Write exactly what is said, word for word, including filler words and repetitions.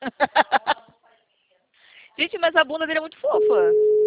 Gente, mas a bunda dele é muito fofa.